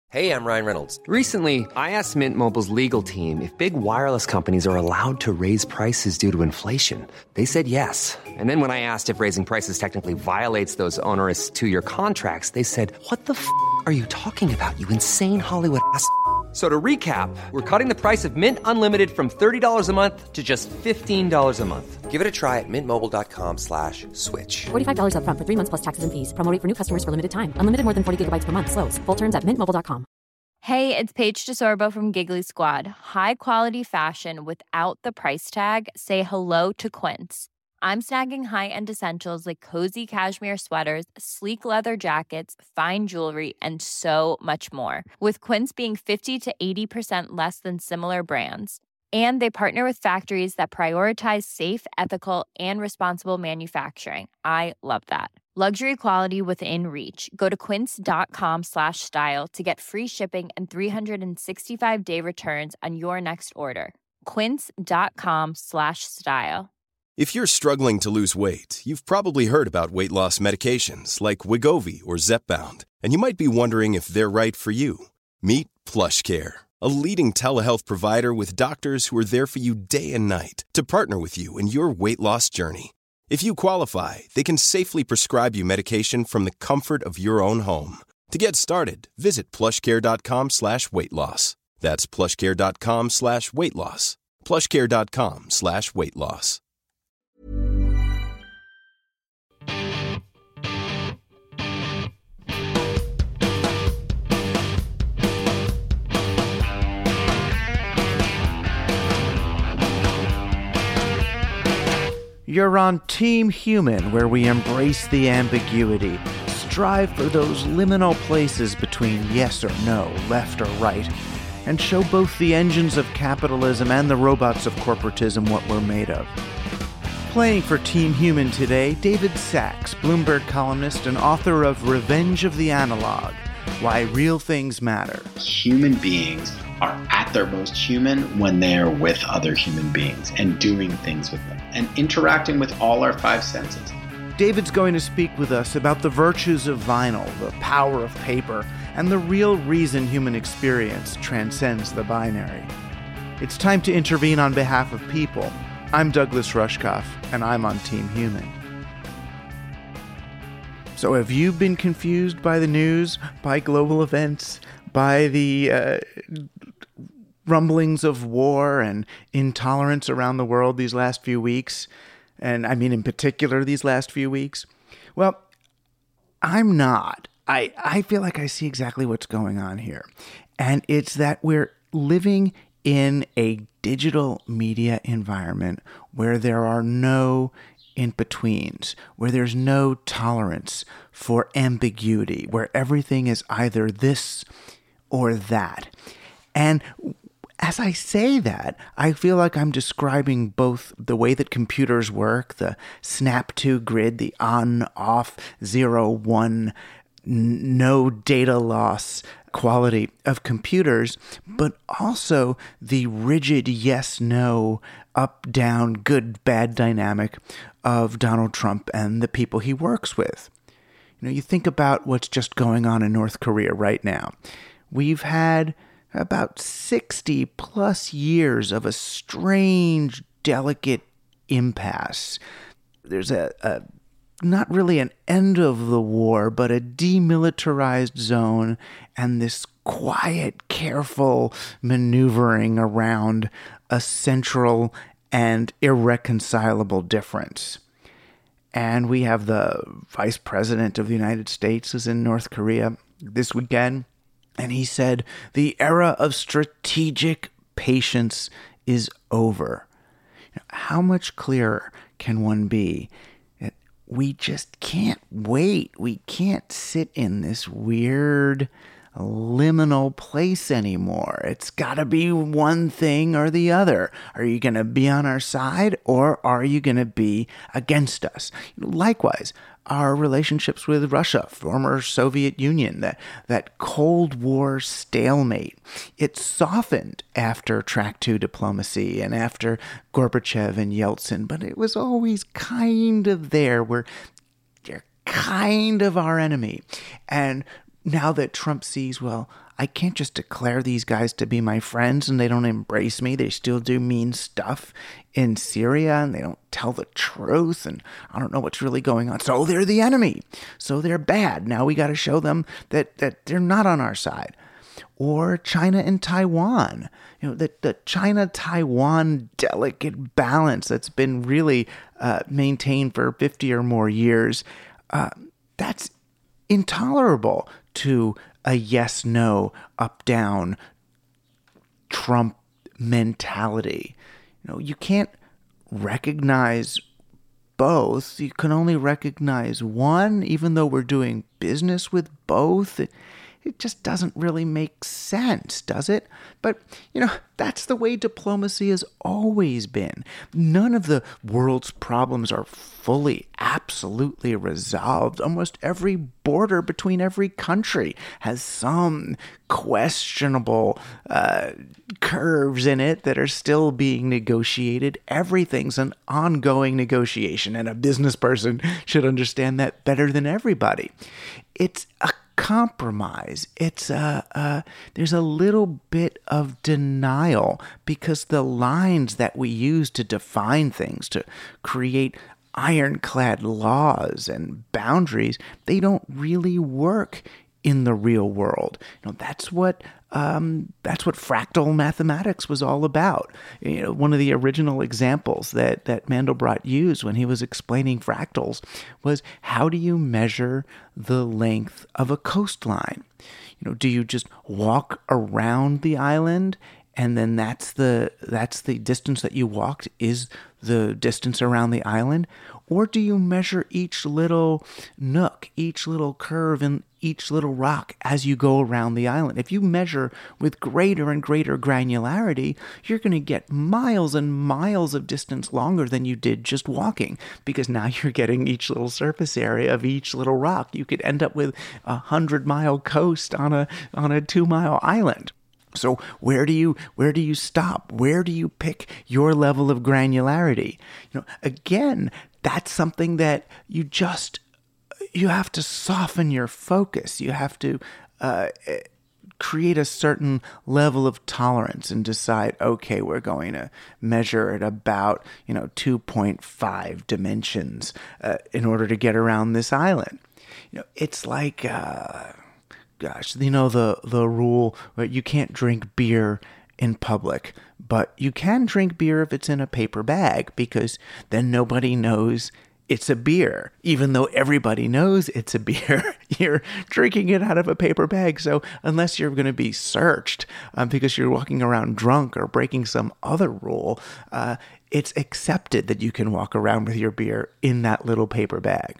Hey, I'm Ryan Reynolds. Recently, I asked Mint Mobile's legal team if big wireless companies are allowed to raise prices due to inflation. They said yes. And then when I asked if raising prices technically violates those onerous two-year contracts, they said, "What the f*** are you talking about, you insane Hollywood ass?" So to recap, we're cutting the price of Mint Unlimited from $30 a month to just $15 a month. Give it a try at mintmobile.com/switch. $45 up front for 3 months plus taxes and fees. Promo rate for new customers for limited time. Unlimited more than 40 gigabytes per month. Slows full terms at mintmobile.com. Hey, it's Paige DeSorbo from Giggly Squad. High quality fashion without the price tag. Say hello to Quince. I'm snagging high-end essentials like cozy cashmere sweaters, sleek leather jackets, fine jewelry, and so much more. With Quince being 50 to 80% less than similar brands. And they partner with factories that prioritize safe, ethical, and responsible manufacturing. I love that. Luxury quality within reach. Go to quince.com/style to get free shipping and 365-day returns on your next order. Quince.com/style. If you're struggling to lose weight, you've probably heard about weight loss medications like Wegovy or Zepbound, and you might be wondering if they're right for you. Meet PlushCare, a leading telehealth provider with doctors who are there for you day and night to partner with you in your weight loss journey. If you qualify, they can safely prescribe you medication from the comfort of your own home. To get started, visit plushcare.com/weightloss. That's plushcare.com/weightloss. plushcare.com/weightloss. You're on Team Human, where we embrace the ambiguity, strive for those liminal places between yes or no, left or right, and show both the engines of capitalism and the robots of corporatism what we're made of. Playing for Team Human today, David Sachs, Bloomberg columnist and author of Revenge of the Analog, Why Real Things Matter. Human beings are at their most human when they're with other human beings and doing things with them and interacting with all our five senses. David's going to speak with us about the virtues of vinyl, the power of paper, and the real reason human experience transcends the binary. It's time to intervene on behalf of people. I'm Douglas Rushkoff, and I'm on Team Human. So have you been confused by the news, by global events, by the rumblings of war and intolerance around the world these last few weeks? And I mean in particular these last few weeks? Well, I'm not. I feel like I see exactly what's going on here. And it's that we're living in a digital media environment where there are no in-betweens, where there's no tolerance for ambiguity, where everything is either this or that. And as I say that, I feel like I'm describing both the way that computers work, the snap-to grid, the on-off, 0-1, no data loss quality of computers, but also the rigid yes-no, up-down, good-bad dynamic of Donald Trump and the people he works with. You know, you think about what's just going on in North Korea right now. We've had about 60 plus years of a strange, delicate impasse. There's a not really an end of the war, but a demilitarized zone and this quiet, careful maneuvering around a central and irreconcilable difference. And we have the Vice President of the United States is in North Korea this weekend. And he said, the era of strategic patience is over. How much clearer can one be? We just can't wait. We can't sit in this weird liminal place anymore. It's got to be one thing or the other. Are you going to be on our side or are you going to be against us? Likewise, our relationships with Russia, former Soviet Union, that Cold War stalemate, it softened after Track 2 diplomacy and after Gorbachev and Yeltsin, but it was always kind of there where they're kind of our enemy. And now that Trump sees, well, I can't just declare these guys to be my friends and they don't embrace me. They still do mean stuff in Syria and they don't tell the truth and I don't know what's really going on. So they're the enemy. So they're bad. Now we got to show them that they're not on our side. Or China and Taiwan, the China-Taiwan delicate balance that's been really maintained for 50 or more years, that's intolerable to a yes-no, up-down Trump mentality. You can't recognize both. You can only recognize one, even though we're doing business with both. It just doesn't really make sense, does it? But, that's the way diplomacy has always been. None of the world's problems are fully, absolutely resolved. Almost every border between every country has some questionable curves in it that are still being negotiated. Everything's an ongoing negotiation, and a business person should understand that better than everybody. It's a compromise. It's there's a little bit of denial because the lines that we use to define things, to create ironclad laws and boundaries, they don't really work in the real world. That's what fractal mathematics was all about. One of the original examples that Mandelbrot used when he was explaining fractals was, how do you measure the length of a coastline? Do you just walk around the island and then that's the distance that you walked is the distance around the island? Or do you measure each little nook, each little curve, and each little rock as you go around the island? If you measure with greater and greater granularity, you're going to get miles and miles of distance longer than you did just walking, because now you're getting each little surface area of each little rock. You could end up with 100-mile coast on a 2-mile island. So where do you stop? Where do you pick your level of granularity? Again, that's something that you have to soften your focus. You have to create a certain level of tolerance and decide, okay, we're going to measure at about 2.5 dimensions in order to get around this island. It's like the rule where you can't drink beer in public, but you can drink beer if it's in a paper bag, because then nobody knows it's a beer. Even though everybody knows it's a beer, you're drinking it out of a paper bag. So unless you're going to be searched because you're walking around drunk or breaking some other rule, it's accepted that you can walk around with your beer in that little paper bag.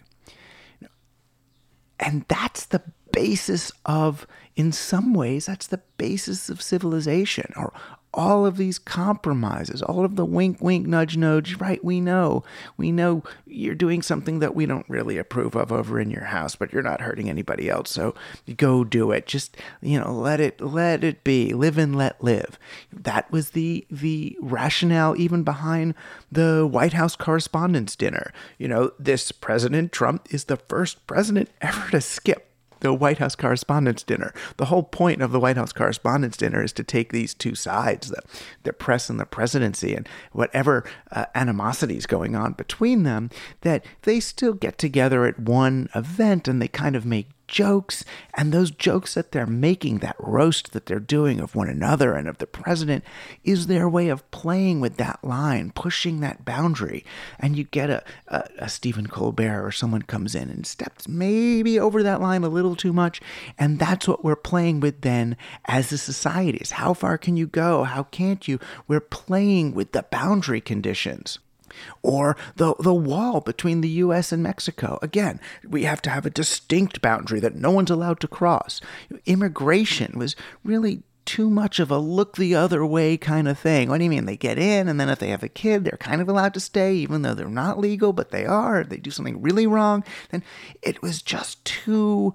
And that's the basis of, in some ways, that's the basis of civilization, or all of these compromises, all of the wink, wink, nudge, nudge, right? We know you're doing something that we don't really approve of over in your house, but you're not hurting anybody else. So go do it. Just, let it be, live and let live. That was the rationale even behind the White House Correspondents' Dinner. This President Trump is the first president ever to skip the White House Correspondents' Dinner. The whole point of the White House Correspondents' Dinner is to take these two sides, the press and the presidency, and whatever animosities going on between them, that they still get together at one event and they kind of make jokes, and those jokes that they're making, that roast that they're doing of one another and of the president, is their way of playing with that line, pushing that boundary. And you get a Stephen Colbert or someone comes in and steps maybe over that line a little too much, and that's what we're playing with then as a society, is how far can you go, how can't you? We're playing with the boundary conditions. Or the wall between the U.S. and Mexico. Again, we have to have a distinct boundary that no one's allowed to cross. Immigration was really too much of a look the other way kind of thing. What do you mean? They get in, and then if they have a kid, they're kind of allowed to stay, even though they're not legal, but they are. If they do something really wrong, then it was just too...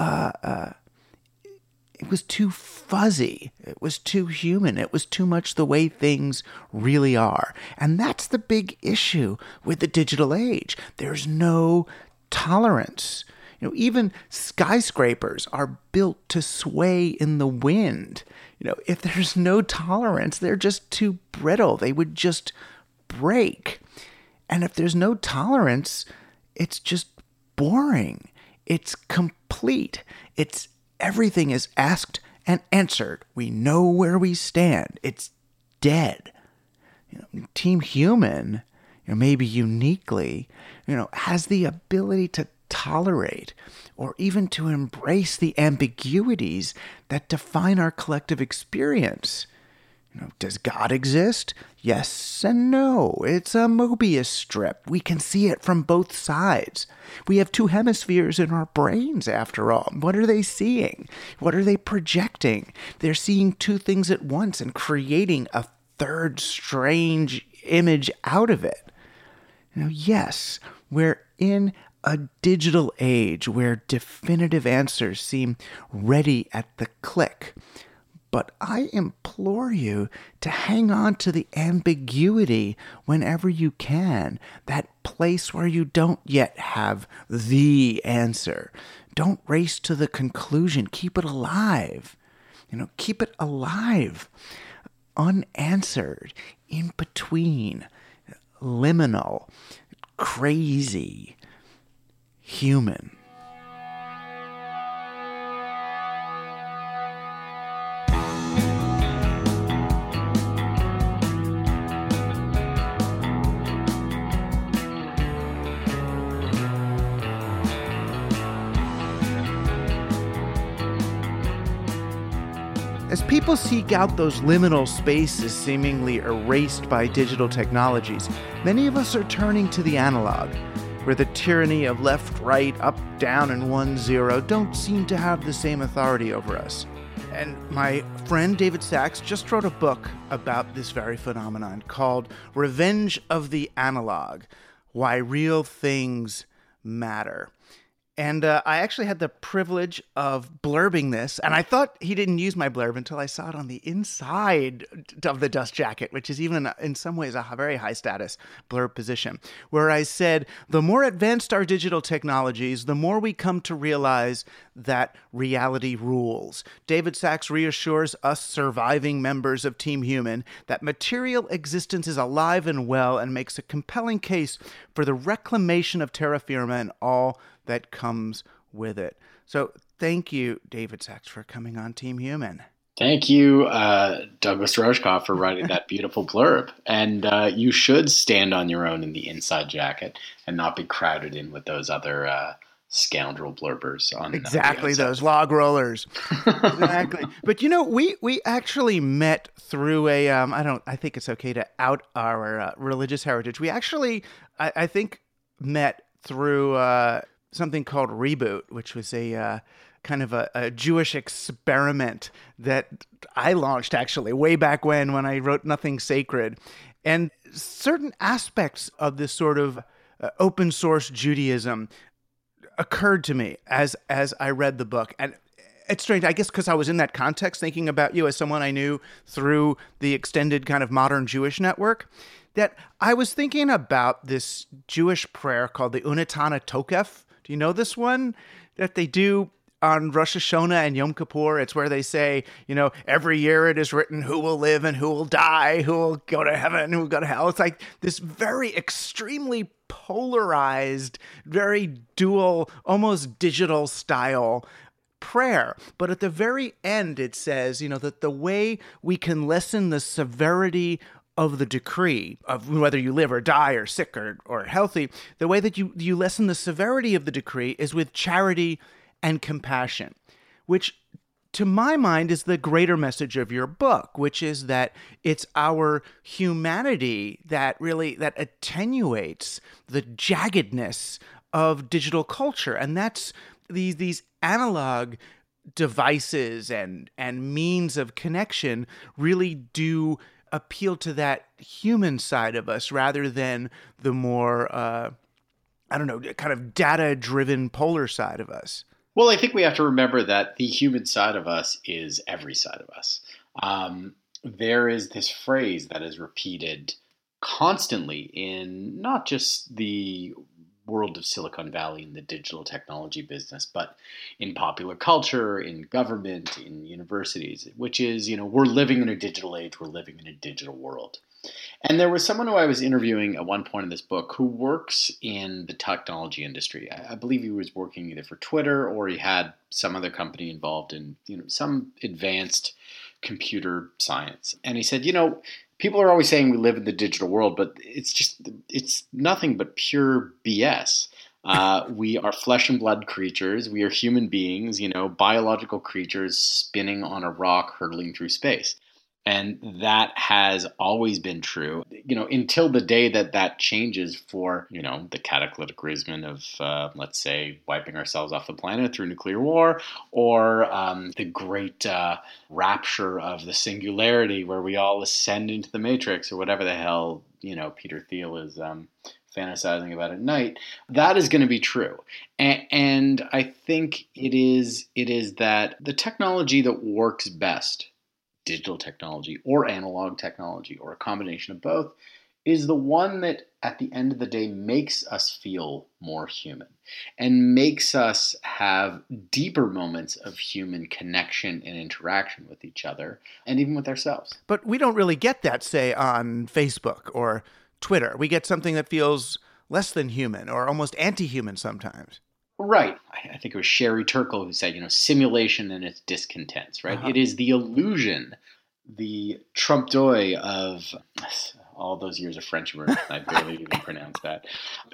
It was too fuzzy. It was too human. It was too much the way things really are. And that's the big issue with the digital age. There's no tolerance. Even skyscrapers are built to sway in the wind. If there's no tolerance, they're just too brittle. They would just break. And if there's no tolerance, it's just boring. It's complete. It's everything is asked and answered. We know where we stand. It's dead. Team Human, maybe uniquely, has the ability to tolerate or even to embrace the ambiguities that define our collective experience. Does God exist? Yes and no. It's a Mobius strip. We can see it from both sides. We have two hemispheres in our brains, after all. What are they seeing? What are they projecting? They're seeing two things at once and creating a third strange image out of it. Yes, we're in a digital age where definitive answers seem ready at the click. But I implore you to hang on to the ambiguity whenever you can, that place where you don't yet have the answer. Don't race to the conclusion. Keep it alive. Keep it alive. Unanswered, in between, liminal, crazy, human. As people seek out those liminal spaces seemingly erased by digital technologies, many of us are turning to the analog, where the tyranny of left, right, up, down, and 1, 0 don't seem to have the same authority over us. And my friend David Sacks just wrote a book about this very phenomenon called Revenge of the Analog: Why Real Things Matter. And I actually had the privilege of blurbing this, and I thought he didn't use my blurb until I saw it on the inside of the dust jacket, which is even in some ways a very high status blurb position, where I said, the more advanced our digital technologies, the more we come to realize that reality rules. David Sacks reassures us surviving members of Team Human that material existence is alive and well, and makes a compelling case for the reclamation of terra firma and all that comes with it. So thank you, David Sacks, for coming on Team Human. Thank you, Douglas Rushkoff, for writing that beautiful blurb. And you should stand on your own in the inside jacket and not be crowded in with those other scoundrel blurbers on exactly those log rollers. Exactly. But we actually met through a I think it's okay to out our religious heritage. We actually I think met through something called Reboot, which was a kind of a Jewish experiment that I launched actually way back when I wrote Nothing Sacred. And certain aspects of this sort of open source Judaism occurred to me as I read the book. And it's strange, I guess, because I was in that context thinking about you as someone I knew through the extended kind of modern Jewish network, that I was thinking about this Jewish prayer called the Unetana Tokef. Do you know this one that they do on Rosh Hashanah and Yom Kippur? It's where they say, every year it is written who will live and who will die, who will go to heaven, who will go to hell. It's like this very extremely polarized, very dual, almost digital style prayer. But at the very end, it says, that the way we can lessen the severity of the decree of whether you live or die or sick or healthy, the way that you lessen the severity of the decree is with charity and compassion, which to my mind is the greater message of your book, which is that it's our humanity that attenuates the jaggedness of digital culture. And that's these analog devices and means of connection really do appeal to that human side of us rather than the more, kind of data-driven polar side of us. Well, I think we have to remember that the human side of us is every side of us. There is this phrase that is repeated constantly in not just the world of Silicon Valley in the digital technology business, but in popular culture, in government, in universities, which is, we're living in a digital age, we're living in a digital world. And there was someone who I was interviewing at one point in this book who works in the technology industry. I believe he was working either for Twitter or he had some other company involved in, some advanced computer science. And he said, people are always saying we live in the digital world, but it's nothing but pure BS. We are flesh and blood creatures. We are human beings, biological creatures spinning on a rock hurtling through space. And that has always been true, until the day that changes for, the cataclysmic reason of, let's say, wiping ourselves off the planet through nuclear war, or the great rapture of the singularity where we all ascend into the matrix, or whatever the hell, Peter Thiel is fantasizing about at night. That is going to be true. And I think it is that the technology that works best, digital technology or analog technology or a combination of both, is the one that at the end of the day makes us feel more human and makes us have deeper moments of human connection and interaction with each other and even with ourselves. But we don't really get that, say, on Facebook or Twitter. We get something that feels less than human or almost anti-human sometimes. Right. I think it was Sherry Turkle who said, simulation and its discontents, right? Uh-huh. It is the illusion, the trompe l'oeil of all those years of French immersion, I barely even pronounce that,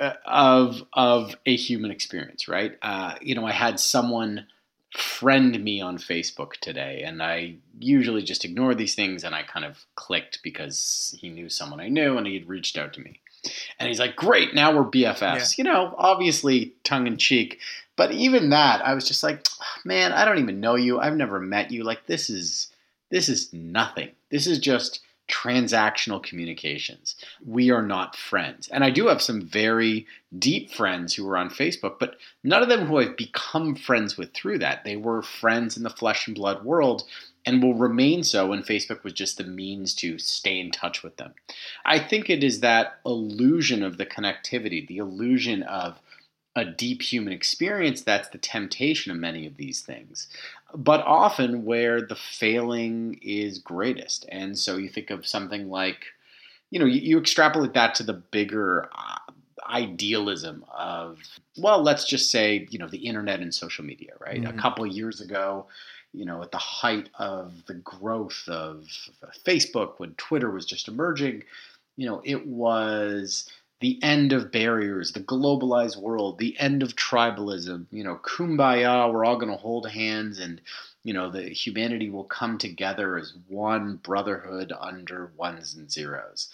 of a human experience, right? I had someone friend me on Facebook today, and I usually just ignore these things, and I kind of clicked because he knew someone I knew, and he had reached out to me. And he's like, great, now we're BFFs. Yeah. Obviously tongue in cheek. But even that, I was just like, man, I don't even know you. I've never met you. Like, this is nothing. This is just transactional communications. We are not friends. And I do have some very deep friends who are on Facebook, but none of them who I've become friends with through that. They were friends in the flesh and blood world and will remain so, and Facebook was just the means to stay in touch with them. I think it is that illusion of the connectivity, the illusion of a deep human experience that's the temptation of many of these things, but often where the failing is greatest. And so you think of something like, you extrapolate that to the bigger idealism of, well, let's just say, the internet and social media, right? Mm-hmm. A couple of years ago, at the height of the growth of Facebook, when Twitter was just emerging, it was the end of barriers, the globalized world, the end of tribalism, kumbaya, we're all going to hold hands and, the humanity will come together as one brotherhood under ones and zeros.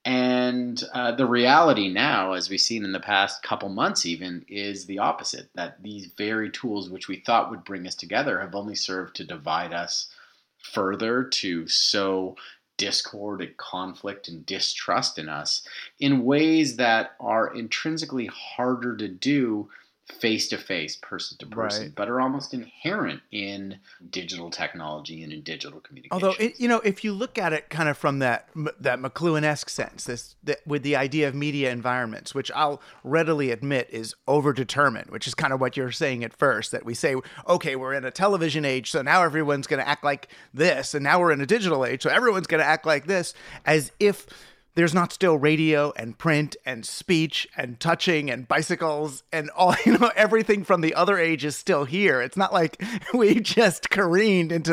And the reality now, as we've seen in the past couple months even, is the opposite, that these very tools which we thought would bring us together have only served to divide us further, to sow discord and conflict and distrust in us in ways that are intrinsically harder to do face-to-face, person-to-person, right, but are almost inherent in digital technology and in digital communication. Although, if you look at it kind of from that McLuhan-esque sense, with the idea of media environments, which I'll readily admit is overdetermined, which is kind of what you're saying at first, that we say, okay, we're in a television age, so now everyone's going to act like this, and now we're in a digital age, so everyone's going to act like this, as if there's not still radio and print and speech and touching and bicycles and all, everything from the other age is still here. It's not like we just careened into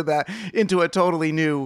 a totally new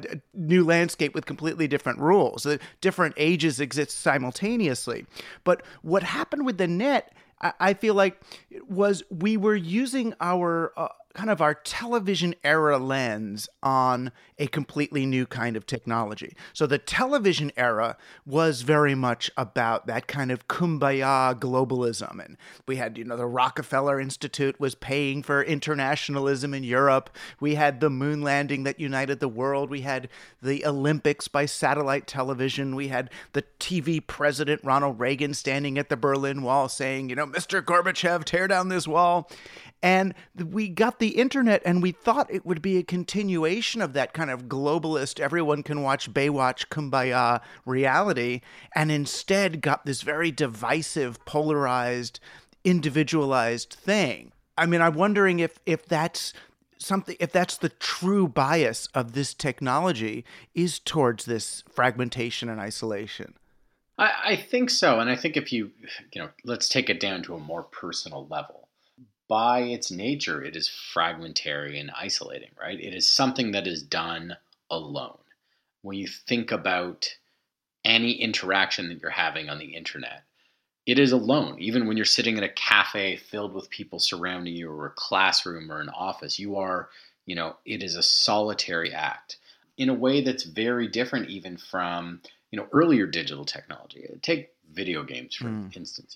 landscape with completely different rules. Different ages exist simultaneously. But what happened with the net, I feel like, was we were using our kind of our television era lens on a completely new kind of technology. So the television era was very much about that kind of kumbaya globalism. And we had, the Rockefeller Institute was paying for internationalism in Europe. We had the moon landing that united the world. We had the Olympics by satellite television. We had the TV president, Ronald Reagan, standing at the Berlin Wall saying, Mr. Gorbachev, tear down this wall. And we got the internet and we thought it would be a continuation of that kind of globalist, everyone can watch Baywatch Kumbaya reality, and instead got this very divisive, polarized, individualized thing. I mean, I'm wondering if that's the true bias of this technology is towards this fragmentation and isolation. I think so. And I think if let's take it down to a more personal level. By its nature, it is fragmentary and isolating, right? It is something that is done alone. When you think about any interaction that you're having on the internet, it is alone. Even when you're sitting in a cafe filled with people surrounding you, or a classroom or an office, it is a solitary act in a way that's very different even from, earlier digital technology. Take video games, for instance.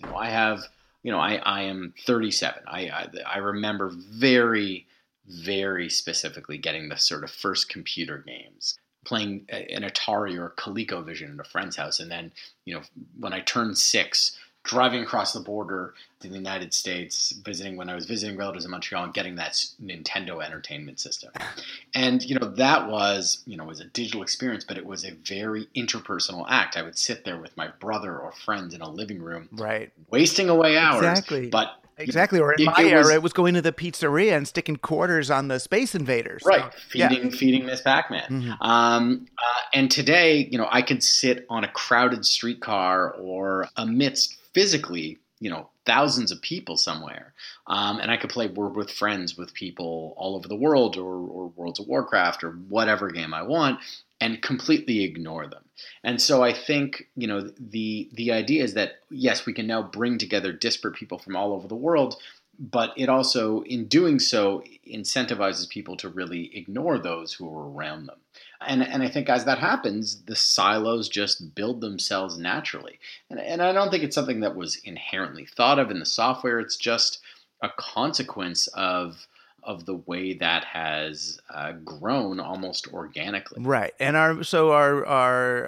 I am 37. I remember very, very specifically getting the sort of first computer games, playing an Atari or a ColecoVision at a friend's house. And then, when I turned 6, driving across the border to the United States, when I was visiting relatives in Montreal, and getting that Nintendo Entertainment System. And, that was a digital experience, but it was a very interpersonal act. I would sit there with my brother or friends in a living room, right, wasting away hours. Exactly. Or in my era, it was going to the pizzeria and sticking quarters on the Space Invaders. Right. Feeding Miss Pac-Man. Mm-hmm. And today, I could sit on a crowded streetcar or amidst physically, thousands of people somewhere. And I could play Word with Friends with people all over the world, or Worlds of Warcraft, or whatever game I want, and completely ignore them. And so I think, the idea is that, yes, we can now bring together disparate people from all over the world, but it also, in doing so, incentivizes people to really ignore those who are around them. And I think as that happens, the silos just build themselves naturally. And I don't think it's something that was inherently thought of in the software. It's just a consequence of the way that has grown almost organically. Right. And our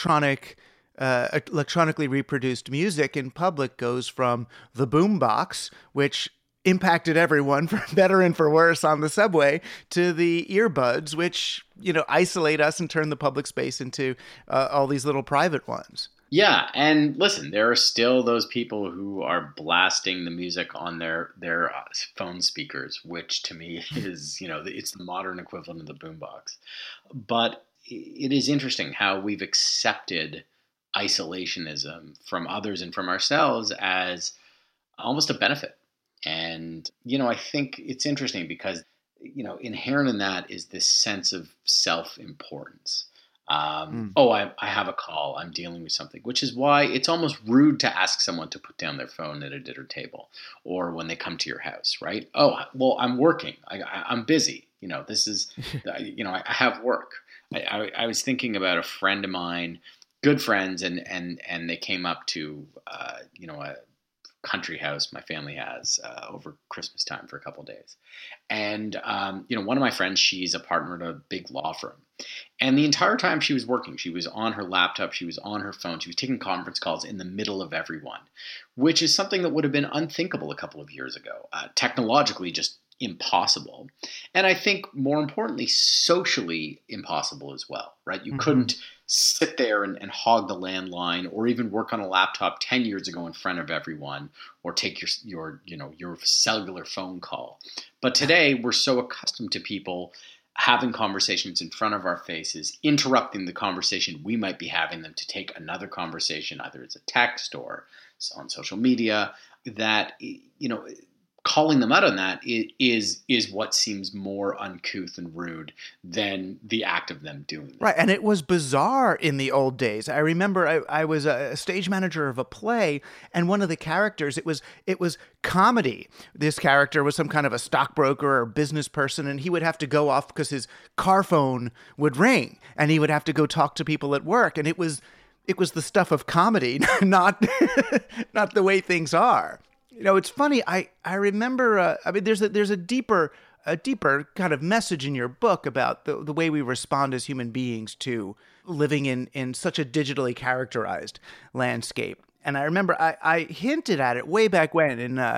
electronically reproduced music in public goes from the boombox, which impacted everyone for better and for worse on the subway, to the earbuds, which, isolate us and turn the public space into all these little private ones. Yeah. And listen, there are still those people who are blasting the music on their phone speakers, which to me is, it's the modern equivalent of the boombox. But it is interesting how we've accepted isolationism from others and from ourselves as almost a benefit. And, I think it's interesting because, inherent in that is this sense of self-importance. I have a call, I'm dealing with something, which is why it's almost rude to ask someone to put down their phone at a dinner table or when they come to your house, right? Oh, well, I'm working. I'm busy. This is, I have work. I was thinking about a friend of mine, good friends, and they came up to, a country house my family has over Christmas time for a couple of days. And, one of my friends, she's a partner at a big law firm. And the entire time she was working, she was on her laptop, she was on her phone, she was taking conference calls in the middle of everyone, which is something that would have been unthinkable a couple of years ago. Technologically, just impossible. And I think more importantly, socially impossible as well, right? You couldn't sit there and hog the landline or even work on a laptop 10 years ago in front of everyone or take your cellular phone call. But today we're so accustomed to people having conversations in front of our faces, interrupting the conversation we might be having them to take another conversation, either as a text or on social media, that, calling them out on that is what seems more uncouth and rude than the act of them doing that. Right, and it was bizarre in the old days. I remember I was a stage manager of a play, and one of the characters, it was comedy. This character was some kind of a stockbroker or business person, and he would have to go off because his car phone would ring, and he would have to go talk to people at work, and it was the stuff of comedy, not the way things are. It's funny. I remember. There's a deeper kind of message in your book about the way we respond as human beings to living in such a digitally characterized landscape. And I remember I hinted at it way back when in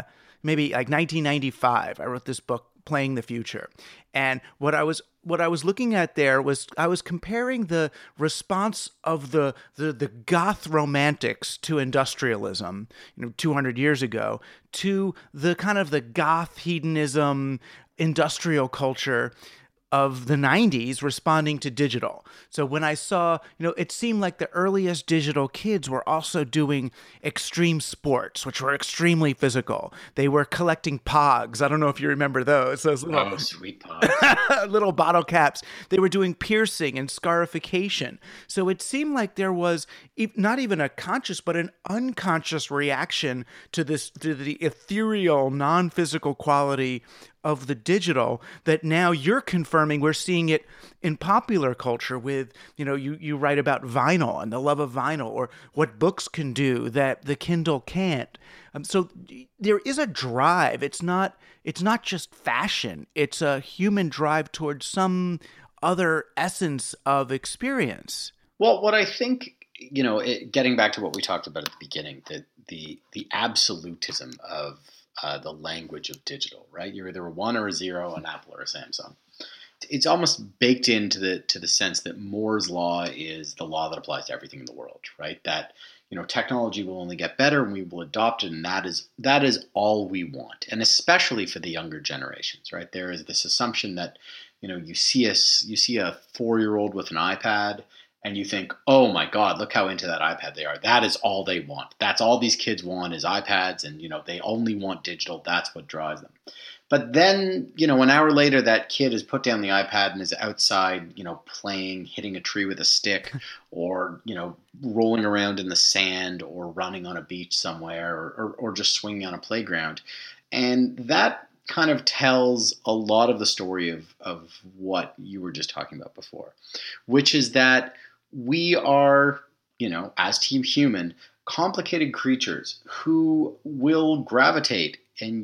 maybe like 1995. I wrote this book, Playing the Future. And what I was looking at there was I was comparing the response of the goth romantics to industrialism, 200 years ago, to the kind of the goth hedonism industrial culture of the 90s responding to digital. So when I saw, it seemed like the earliest digital kids were also doing extreme sports, which were extremely physical. They were collecting pogs. I don't know if you remember those little, sweet pogs. little bottle caps. They were doing piercing and scarification. So it seemed like there was not even a conscious, but an unconscious reaction to the ethereal, non-physical quality of the digital that now you're confirming. We're seeing it in popular culture with, you write about vinyl and the love of vinyl, or what books can do that the Kindle can't. So there is a drive. It's not just fashion. It's a human drive towards some other essence of experience. Well, what I think, getting back to what we talked about at the beginning, the absolutism of the language of digital, right? You're either a 1 or a 0, an Apple or a Samsung. It's almost baked into the sense that Moore's law is the law that applies to everything in the world, right? That technology will only get better and we will adopt it, and that is all we want, and especially for the younger generations, right? There is this assumption that you see a 4-year-old with an iPad, and you think, oh my God, look how into that iPad they are. That is all they want. That's all these kids want is iPads, and they only want digital. That's what drives them. But then, an hour later, that kid has put down the iPad and is outside, playing, hitting a tree with a stick, or rolling around in the sand, or running on a beach somewhere, or just swinging on a playground. And that kind of tells a lot of the story of what you were just talking about before, which is that we are, as Team Human, complicated creatures who will gravitate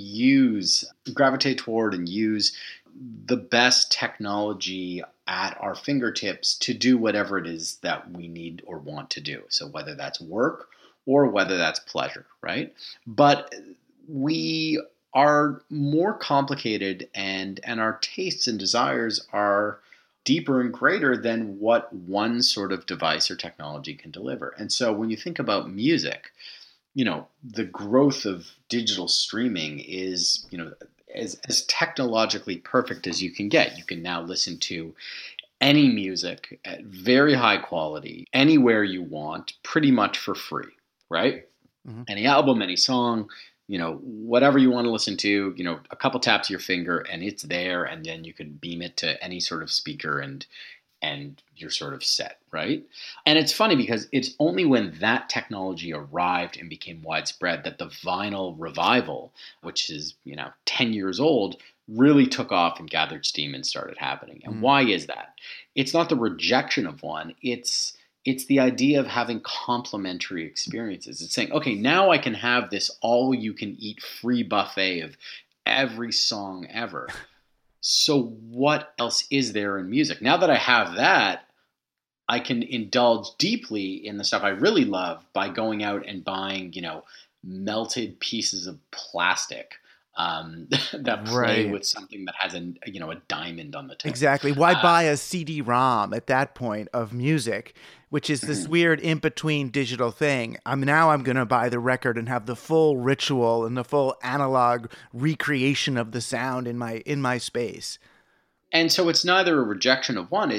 toward and use the best technology at our fingertips to do whatever it is that we need or want to do. So whether that's work or whether that's pleasure, right? But we are more complicated, and our tastes and desires are deeper and greater than what one sort of device or technology can deliver. And so when you think about music, the growth of digital streaming is, as technologically perfect as you can get. You can now listen to any music at very high quality, anywhere you want, pretty much for free, right? Mm-hmm. Any album, any song, whatever you want to listen to, a couple taps of your finger and it's there, and then you can beam it to any sort of speaker and you're sort of set, right? And it's funny because it's only when that technology arrived and became widespread that the vinyl revival, which is, 10 years old, really took off and gathered steam and started happening. And why is that? It's not the rejection of one, it's the idea of having complementary experiences. It's saying, okay, now I can have this all-you-can-eat free buffet of every song ever. So what else is there in music? Now that I have that, I can indulge deeply in the stuff I really love by going out and buying, melted pieces of plastic that play with something that has a diamond on the tip. Exactly. Why buy a CD-ROM at that point of music, which is this weird in-between digital thing? I'm going to buy the record and have the full ritual and the full analog recreation of the sound in my space. And so it's neither a rejection of one.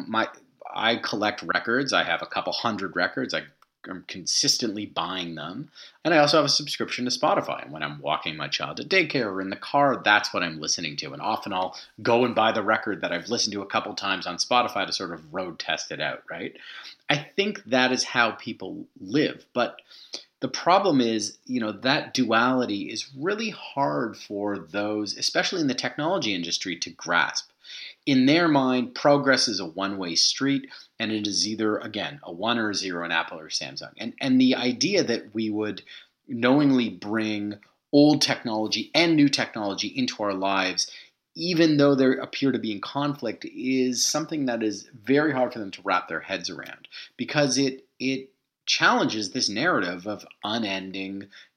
I collect records. I have a couple hundred records. I'm consistently buying them. And I also have a subscription to Spotify. And when I'm walking my child to daycare or in the car, that's what I'm listening to. And often I'll go and buy the record that I've listened to a couple times on Spotify to sort of road test it out, right? I think that is how people live. But the problem is, that duality is really hard for those, especially in the technology industry, to grasp. In their mind, progress is a one-way street, and it is either, again, a 1 or a 0, an Apple or a Samsung. And the idea that we would knowingly bring old technology and new technology into our lives, even though they appear to be in conflict, is something that is very hard for them to wrap their heads around, because it challenges this narrative of unending,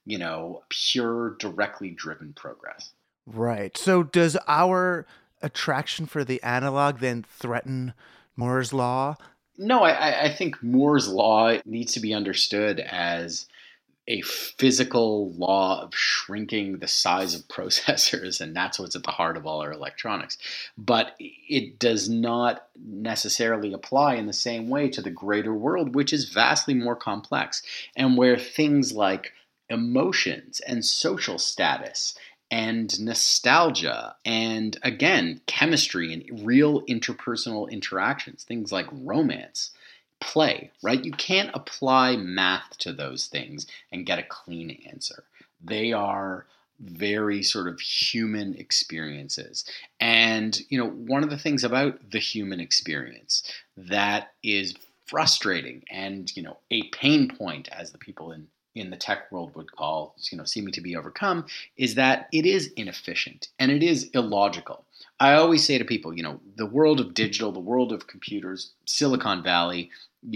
pure, directly driven progress. Right. So does our attraction for the analog then threaten Moore's law? No, I think Moore's law needs to be understood as a physical law of shrinking the size of processors, and that's what's at the heart of all our electronics. But it does not necessarily apply in the same way to the greater world, which is vastly more complex, and where things like emotions and social status and nostalgia and, again, chemistry and real interpersonal interactions, things like romance, play, right? You can't apply math to those things and get a clean answer. They are very sort of human experiences. And, one of the things about the human experience that is frustrating and, a pain point, as the people in the tech world would call, seeming to be overcome, is that it is inefficient and it is illogical. I always say to people, the world of digital, the world of computers, Silicon Valley,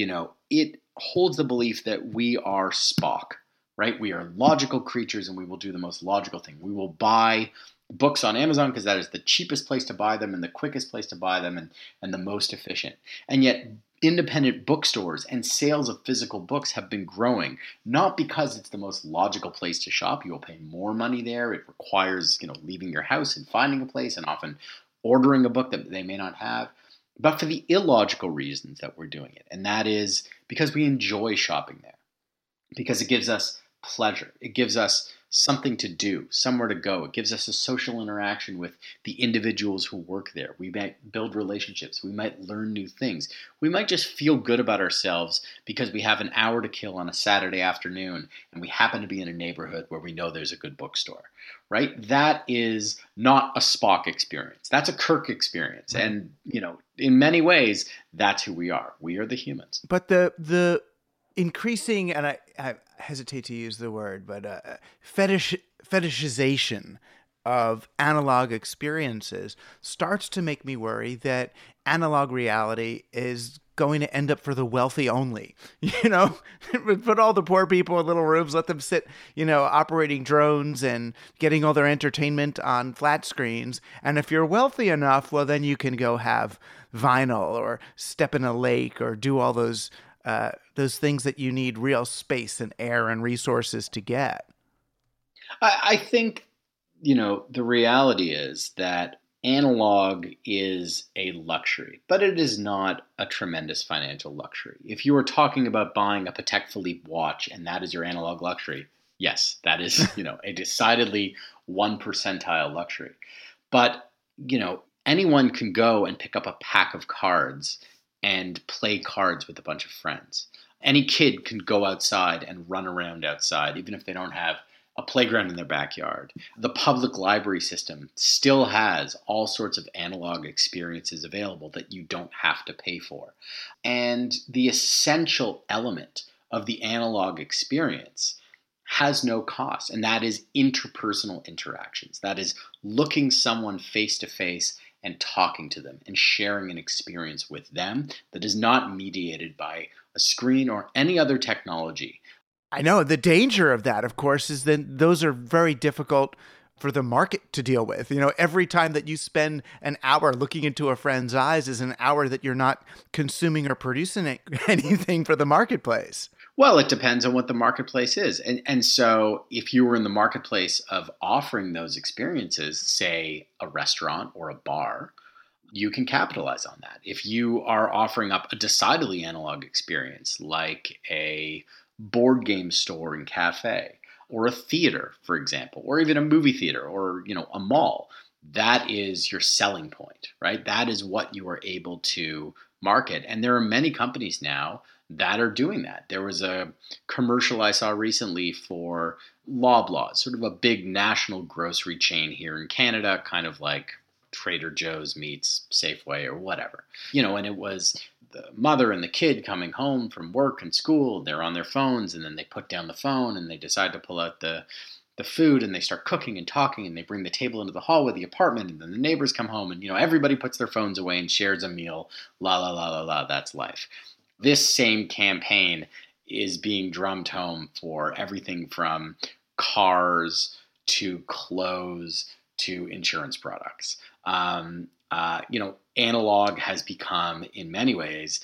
it holds the belief that we are Spock, right? We are logical creatures and we will do the most logical thing. We will buy books on Amazon because that is the cheapest place to buy them and the quickest place to buy them and the most efficient. And yet independent bookstores and sales of physical books have been growing, not because it's the most logical place to shop. You will pay more money there. It requires, leaving your house and finding a place and often ordering a book that they may not have, but for the illogical reasons that we're doing it. And that is because we enjoy shopping there, because it gives us pleasure. It gives us something to do, somewhere to go. It gives us a social interaction with the individuals who work there. We might build relationships. We might learn new things. We might just feel good about ourselves because we have an hour to kill on a Saturday afternoon and we happen to be in a neighborhood where we know there's a good bookstore, right? That is not a Spock experience. That's a Kirk experience. And, in many ways, that's who we are. We are the humans. But the increasing, and I hesitate to use the word, but fetishization of analog experiences starts to make me worry that analog reality is going to end up for the wealthy only. Put all the poor people in little rooms, let them sit, operating drones and getting all their entertainment on flat screens. And if you're wealthy enough, well, then you can go have vinyl or step in a lake or do all those things that you need real space and air and resources to get. I think, the reality is that analog is a luxury, but it is not a tremendous financial luxury. If you are talking about buying a Patek Philippe watch and that is your analog luxury, yes, that is, a decidedly 1 percentile luxury. But, anyone can go and pick up a pack of cards and play cards with a bunch of friends. Any kid can go outside and run around outside, even if they don't have a playground in their backyard. The public library system still has all sorts of analog experiences available that you don't have to pay for. And the essential element of the analog experience has no cost, and that is interpersonal interactions. That is looking someone face to face and talking to them and sharing an experience with them that is not mediated by a screen or any other technology. I know the danger of that, of course, is that those are very difficult for the market to deal with. Every time that you spend an hour looking into a friend's eyes is an hour that you're not consuming or producing anything for the marketplace. Well, it depends on what the marketplace is. And so if you were in the marketplace of offering those experiences, say a restaurant or a bar, you can capitalize on that. If you are offering up a decidedly analog experience like a board game store and cafe or a theater, for example, or even a movie theater or, a mall, that is your selling point, right? That is what you are able to market. And there are many companies now that are doing that. There was a commercial I saw recently for Loblaws, sort of a big national grocery chain here in Canada, kind of like Trader Joe's meets Safeway or whatever. And it was the mother and the kid coming home from work and school. They're on their phones, and then they put down the phone and they decide to pull out the food, and they start cooking and talking, and they bring the table into the hallway of the apartment, and then the neighbors come home, and everybody puts their phones away and shares a meal. La la la la la, that's life. This same campaign is being drummed home for everything from cars to clothes to insurance products. Analog has become, in many ways,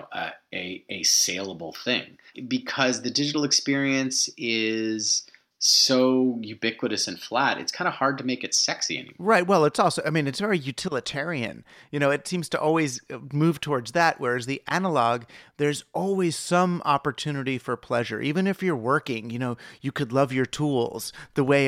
a saleable thing because the digital experience is so ubiquitous and flat. It's kind of hard to make it sexy anymore. Right. Well, it's also, it's very utilitarian. It seems to always move towards that, whereas the analog, there's always some opportunity for pleasure. Even if you're working, you could love your tools the way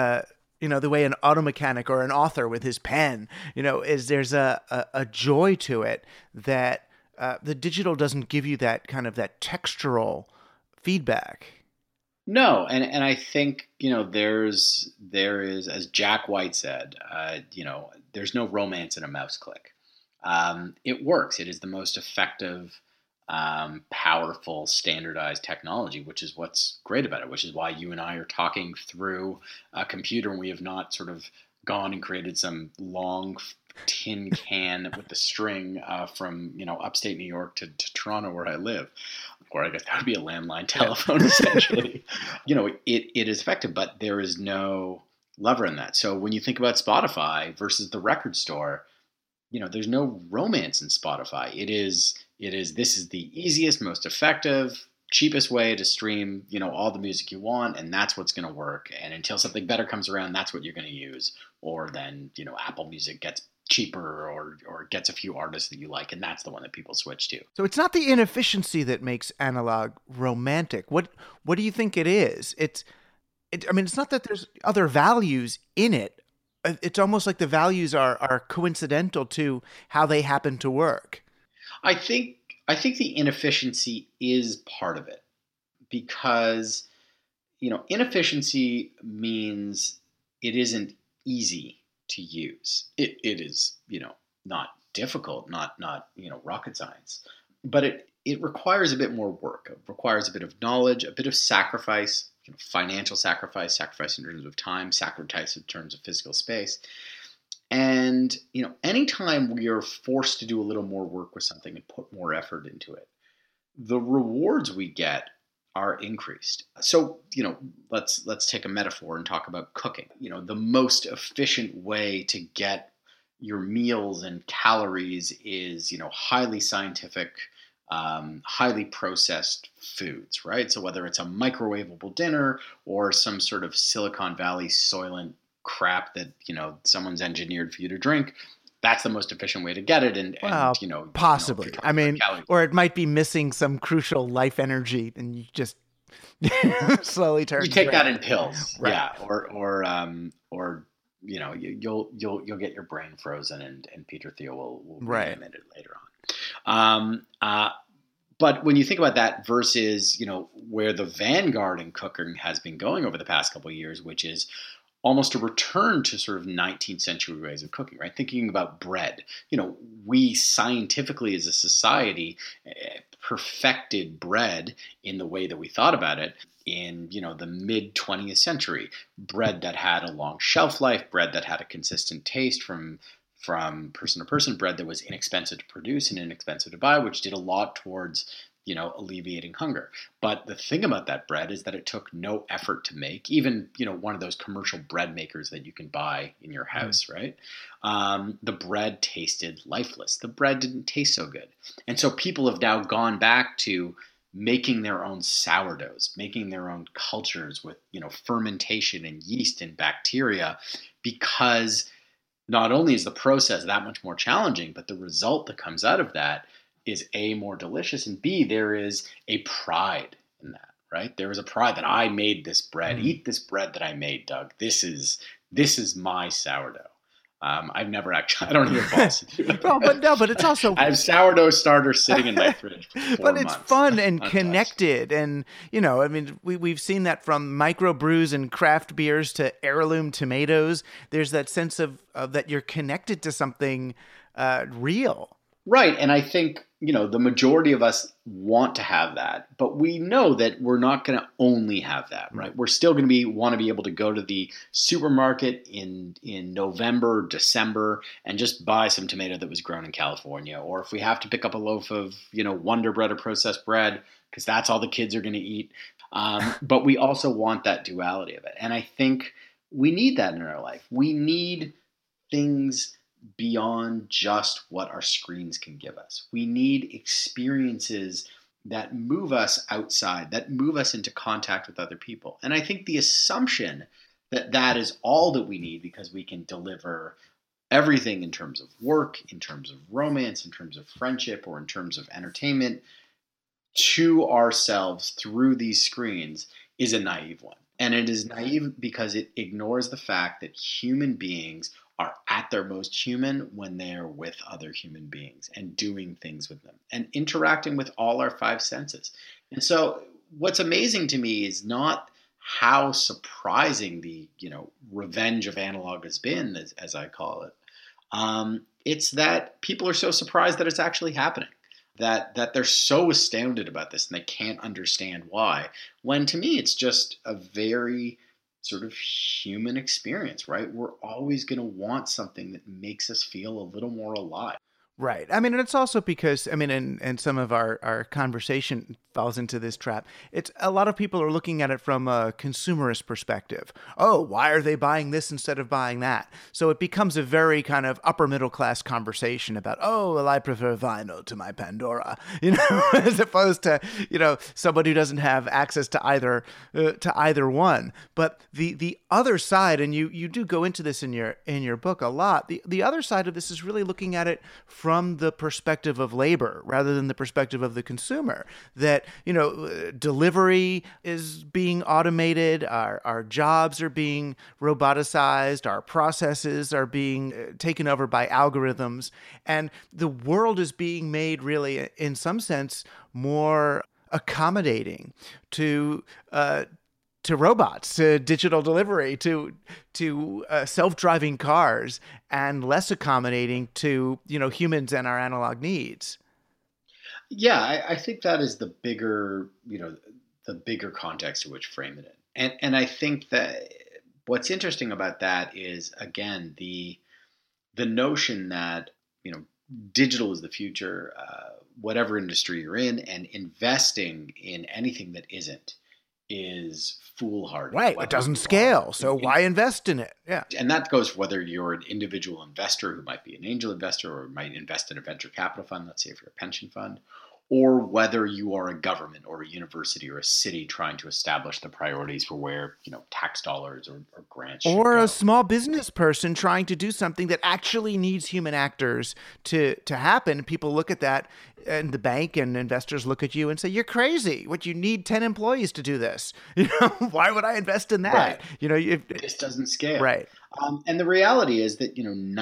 the way an auto mechanic or an author with his pen, there's a joy to it that the digital doesn't give you that kind of that textural feedback. No, and I think there is, as Jack White said, there's no romance in a mouse click. It works. It is the most effective, powerful, standardized technology, which is what's great about it. Which is why you and I are talking through a computer, and we have not sort of gone and created some long tin can with the string from upstate New York to Toronto where I live. Or I guess that would be a landline telephone, essentially. It is effective, but there is no lever in that. So when you think about Spotify versus the record store, there's no romance in Spotify. This is the easiest, most effective, cheapest way to stream, all the music you want, and that's what's going to work. And until something better comes around, that's what you're going to use. Or then, Apple Music gets cheaper or gets a few artists that you like, and that's the one that people switch to. So it's not the inefficiency that makes analog romantic. What do you think it is? It's not that there's other values in it. It's almost like the values are coincidental to how they happen to work. I think the inefficiency is part of it because, inefficiency means it isn't easy to use. It is, not difficult, not rocket science, but it requires a bit more work. It requires a bit of knowledge, a bit of sacrifice, financial sacrifice in terms of time, sacrifice in terms of physical space. And, anytime we are forced to do a little more work with something and put more effort into it, the rewards we get are increased. So, let's take a metaphor and talk about cooking. The most efficient way to get your meals and calories is, highly scientific, highly processed foods, right? So whether it's a microwavable dinner or some sort of Silicon Valley Soylent crap that, someone's engineered for you to drink, that's the most efficient way to get it. And possibly. Or it might be missing some crucial life energy and you just slowly turn. You take that in pills. Right. Yeah. Or you'll get your brain frozen and Peter Thiel will be animated later on. But when you think about that versus, where the vanguard in cooking has been going over the past couple of years, which is almost a return to sort of 19th century ways of cooking, right? Thinking about bread. We scientifically as a society perfected bread in the way that we thought about it in, the mid 20th century. Bread that had a long shelf life, bread that had a consistent taste from person to person, bread that was inexpensive to produce and inexpensive to buy, which did a lot towards, alleviating hunger. But the thing about that bread is that it took no effort to make, even, one of those commercial bread makers that you can buy in your house, right? The bread tasted lifeless. The bread didn't taste so good. And so people have now gone back to making their own sourdoughs, making their own cultures with, fermentation and yeast and bacteria, because not only is the process that much more challenging, but the result that comes out of that is A, more delicious, and B, there is a pride in that, right? There is a pride that I made this bread. Eat this bread that I made, Doug. This is my sourdough. I've never actually, I don't need a boss to do it. but it's also, I have sourdough starter sitting in my fridge for 4 but months. It's fun and connected. And, we've seen that from microbrews and craft beers to heirloom tomatoes. There's that sense of that you're connected to something real. Right. And I think, the majority of us want to have that, but we know that we're not going to only have that, right? We're still going to want to be able to go to the supermarket in November, December, and just buy some tomato that was grown in California. Or if we have to pick up a loaf of, Wonder Bread or processed bread, because that's all the kids are going to eat. But we also want that duality of it. And I think we need that in our life. We need things beyond just what our screens can give us. We need experiences that move us outside, that move us into contact with other people. And I think the assumption that that is all that we need because we can deliver everything in terms of work, in terms of romance, in terms of friendship, or in terms of entertainment to ourselves through these screens is a naive one. And it is naive because it ignores the fact that human beings are at their most human when they're with other human beings and doing things with them and interacting with all our five senses. And so what's amazing to me is not how surprising the, revenge of analog has been, as I call it. It's that people are so surprised that it's actually happening, that they're so astounded about this and they can't understand why, when to me it's just a very sort of human experience, right? We're always going to want something that makes us feel a little more alive. Right. I mean, and it's also because, and some of our conversation falls into this trap. It's a lot of people are looking at it from a consumerist perspective. Oh, why are they buying this instead of buying that? So it becomes a very kind of upper middle class conversation about, oh, well, I prefer vinyl to my Pandora, as opposed to, somebody who doesn't have access to either one. But the other side, and you do go into this in your book a lot, the other side of this is really looking at it from the perspective of labor rather than the perspective of the consumer, that, delivery is being automated, our jobs are being roboticized, our processes are being taken over by algorithms, and the world is being made really, in some sense, more accommodating to robots, to digital delivery, to self-driving cars, and less accommodating to humans and our analog needs. Yeah, I think that is the bigger context in which frame it in, and I think that what's interesting about that is, again, the notion that digital is the future, whatever industry you're in, and investing in anything that isn't is foolhardy. Right. It doesn't scale. So why invest in it? Yeah. And that goes whether you're an individual investor who might be an angel investor or might invest in a venture capital fund, let's say if you're a pension fund, or whether you are a government or a university or a city trying to establish the priorities for where, tax dollars or grants should or go. A small business person trying to do something that actually needs human actors to happen. People look at that, and the bank and investors look at you and say, you're crazy. What, you need 10 employees to do this? Why would I invest in that? Right. This doesn't scale. Right. And the reality is that,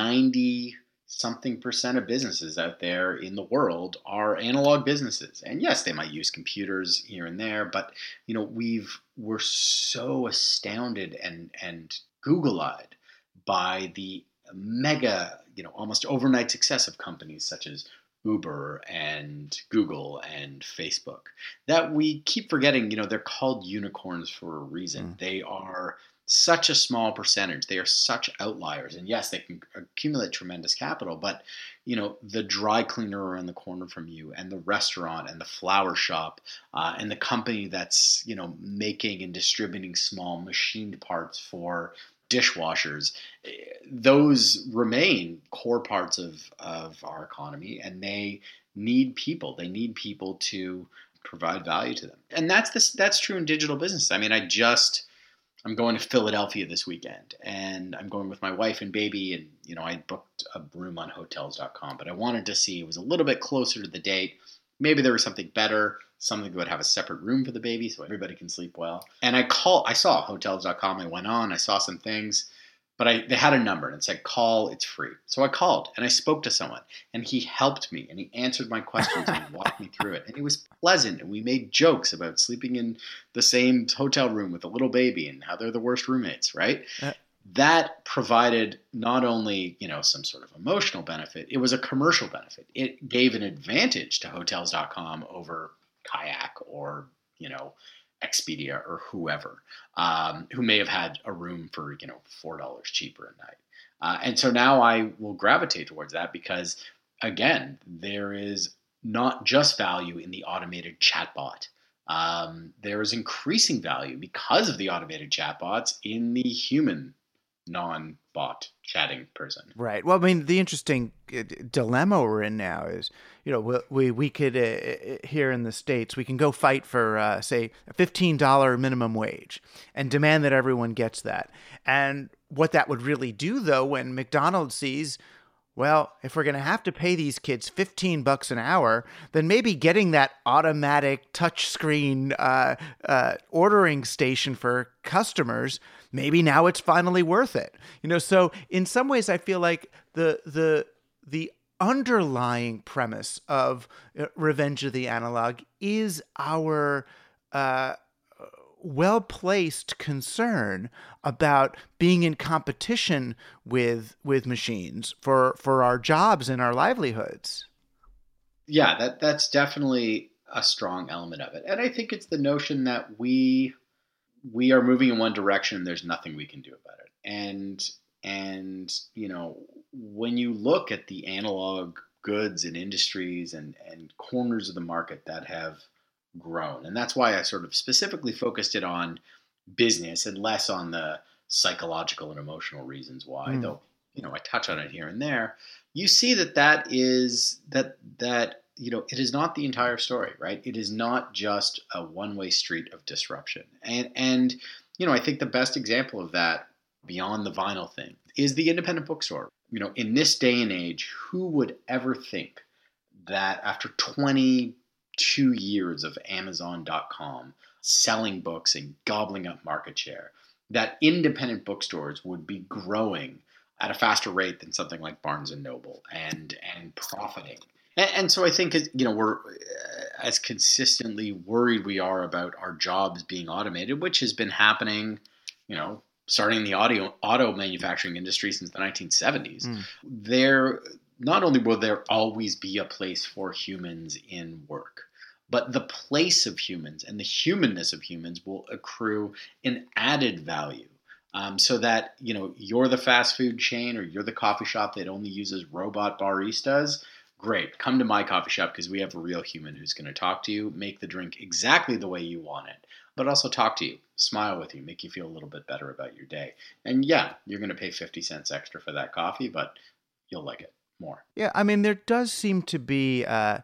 90-something% of businesses out there in the world are analog businesses. And yes, they might use computers here and there, but we're so astounded and Google-eyed by the mega, almost overnight success of companies such as Uber and Google and Facebook that we keep forgetting, they're called unicorns for a reason. They are such a small percentage. They are such outliers. And yes, they can accumulate tremendous capital, but the dry cleaner around the corner from you and the restaurant and the flower shop and the company that's, making and distributing small machined parts for dishwashers, those remain core parts of our economy, and they need people. They need people to provide value to them. And that's true in digital business. I mean, I'm going to Philadelphia this weekend, and I'm going with my wife and baby, and I booked a room on Hotels.com, but I wanted to see it was a little bit closer to the date. Maybe there was something better, something that would have a separate room for the baby so everybody can sleep well. And I saw Hotels.com. I went on, I saw some things, but they had a number and it said, call, it's free. So I called and I spoke to someone, and he helped me and he answered my questions and he walked me through it. And it was pleasant, and we made jokes about sleeping in the same hotel room with a little baby and how they're the worst roommates, right? That provided not only, some sort of emotional benefit, it was a commercial benefit. It gave an advantage to Hotels.com over Kayak or, Expedia or whoever, who may have had a room for, $4 cheaper a night. And so now I will gravitate towards that because, again, there is not just value in the automated chatbot there is increasing value because of the automated chatbots in the human non-bot chatting person. Right. Well, I mean, the interesting dilemma we're in now is, we could here in the States, we can go fight for, say, a $15 minimum wage and demand that everyone gets that. And what that would really do, though, when McDonald's sees, well, if we're going to have to pay these kids $15 an hour, then maybe getting that automatic touchscreen ordering station for customers, maybe now it's finally worth it. So in some ways, I feel like the underlying premise of Revenge of the Analog is our well-placed concern about being in competition with machines for our jobs and our livelihoods. Yeah, that's definitely a strong element of it. And I think it's the notion that we are moving in one direction and there's nothing we can do about it. And when you look at the analog goods and industries and corners of the market that have grown, and that's why I sort of specifically focused it on business and less on the psychological and emotional reasons why, though, I touch on it here and there. You see that is that it is not the entire story, right? It is not just a one-way street of disruption. And I think the best example of that beyond the vinyl thing is the independent bookstore. In this day and age, who would ever think that after 22 years of Amazon.com selling books and gobbling up market share, that independent bookstores would be growing at a faster rate than something like Barnes and Noble and profiting. And so I think, we're as consistently worried we are about our jobs being automated, which has been happening, starting in the auto manufacturing industry since the 1970s. There, not only will there always be a place for humans in work, but the place of humans and the humanness of humans will accrue an added value. So that, you're the fast food chain or you're the coffee shop that only uses robot baristas. Great. Come to my coffee shop because we have a real human who's going to talk to you, make the drink exactly the way you want it, but also talk to you, smile with you, make you feel a little bit better about your day. And yeah, you're going to pay 50 cents extra for that coffee, but you'll like it more. Yeah, I mean, there does seem to be,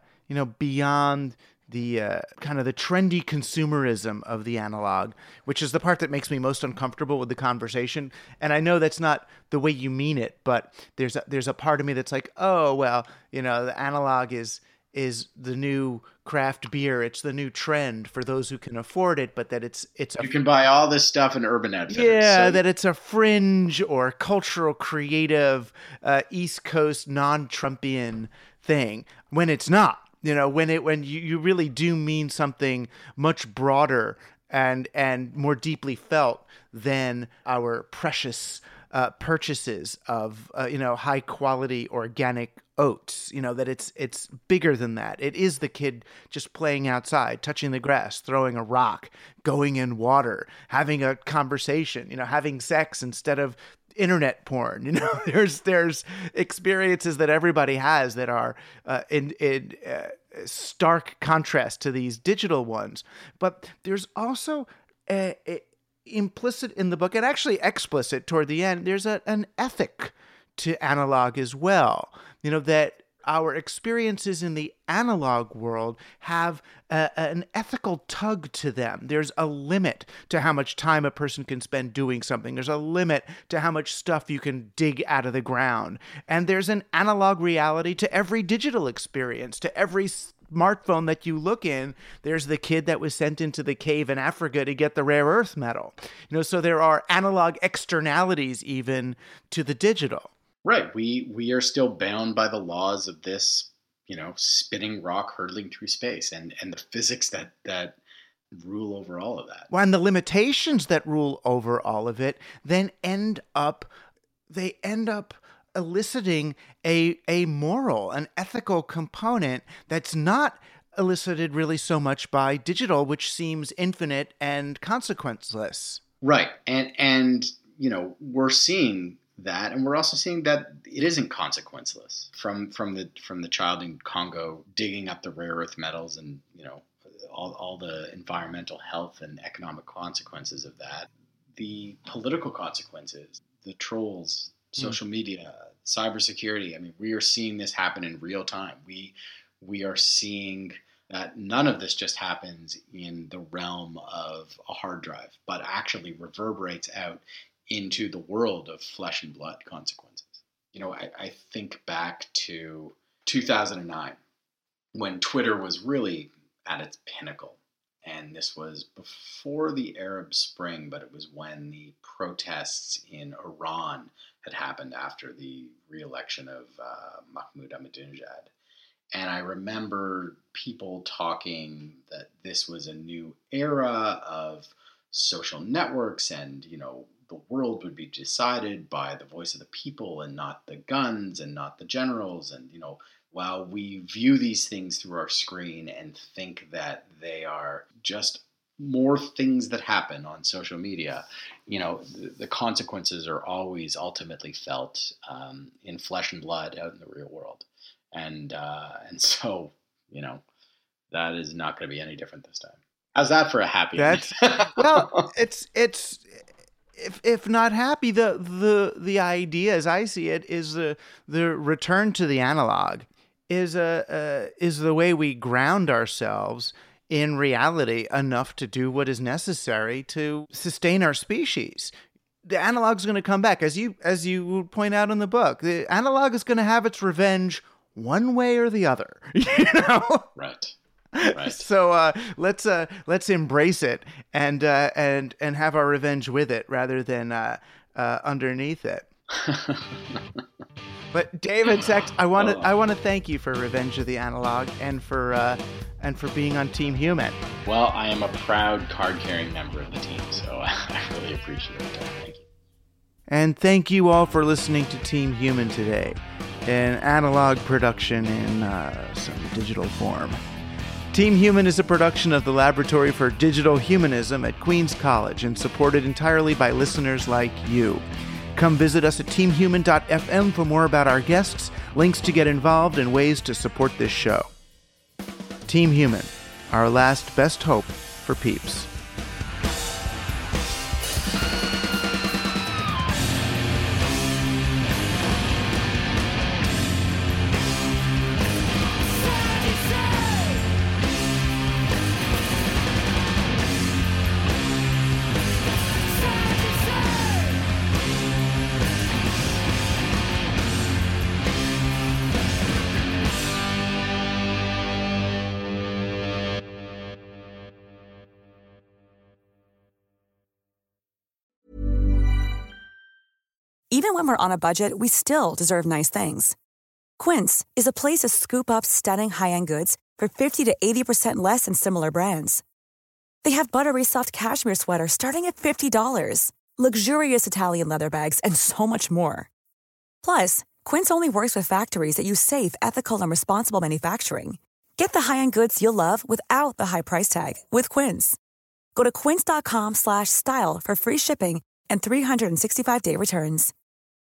beyond the kind of the trendy consumerism of the analog, which is the part that makes me most uncomfortable with the conversation. And I know that's not the way you mean it, but there's a part of me that's like, oh, well, the analog is the new craft beer. It's the new trend for those who can afford it, but that you can buy all this stuff in Urban Outfitters. Yeah, that it's a fringe or cultural, creative, East Coast, non-Trumpian thing when it's not. When you really do mean something much broader and more deeply felt than our precious purchases of high quality organic oats. That it's bigger than that. It is the kid just playing outside, touching the grass, throwing a rock, going in water, having a conversation. Having sex instead of internet porn. There's experiences that everybody has that are in stark contrast to these digital ones. But there's also implicit in the book, and actually explicit toward the end, there's an ethic to analog as well. That our experiences in the analog world have an ethical tug to them. There's a limit to how much time a person can spend doing something. There's a limit to how much stuff you can dig out of the ground. And there's an analog reality to every digital experience, to every smartphone that you look in. There's the kid that was sent into the cave in Africa to get the rare earth metal. So there are analog externalities even to the digital. Right. We are still bound by the laws of this, spinning rock hurtling through space and the physics that rule over all of that. Well, and the limitations that rule over all of it then end up eliciting a moral, an ethical component that's not elicited really so much by digital, which seems infinite and consequenceless. Right. And we're seeing that, and we're also seeing that it isn't consequenceless from the child in Congo digging up the rare earth metals and all the environmental, health, and economic consequences of that, the political consequences, the trolls, social media, cybersecurity. I mean, we are seeing this happen in real time. We are seeing that none of this just happens in the realm of a hard drive, but actually reverberates out into the world of flesh and blood consequences. You know, I think back to 2009 when Twitter was really at its pinnacle. And this was before the Arab Spring, but it was when the protests in Iran had happened after the re-election of Mahmoud Ahmadinejad. And I remember people talking that this was a new era of social networks, and, you know, the world would be decided by the voice of the people and not the guns and not the generals. And, you know, while we view these things through our screen and think that they are just more things that happen on social media, you know, the consequences are always ultimately felt in flesh and blood out in the real world. And so, you know, that is not going to be any different this time. How's that for a happy ending? Well, it's if not happy, the idea as I see it is the return to the analog is the way we ground ourselves in reality enough to do what is necessary to sustain our species. The analog is going to come back, as you point out in the book. The analog is going to have its revenge one way or the other. You know, right. So let's embrace it and have our revenge with it rather than underneath it. But David Sachs, I want to thank you for Revenge of the Analog and for being on Team Human. Well, I am a proud card-carrying member of the team, so I really appreciate it. Thank you. And thank you all for listening to Team Human today, an analog production in some digital form. Team Human is a production of the Laboratory for Digital Humanism at Queen's College and supported entirely by listeners like you. Come visit us at teamhuman.fm for more about our guests, links to get involved, and ways to support this show. Team Human, our last best hope for peeps. Even when we're on a budget, we still deserve nice things. Quince is a place to scoop up stunning high-end goods for 50 to 80% less than similar brands. They have buttery soft cashmere sweaters starting at $50, luxurious Italian leather bags, and so much more. Plus, Quince only works with factories that use safe, ethical, and responsible manufacturing. Get the high-end goods you'll love without the high price tag with Quince. Go to quince.com/style for free shipping and 365-day returns.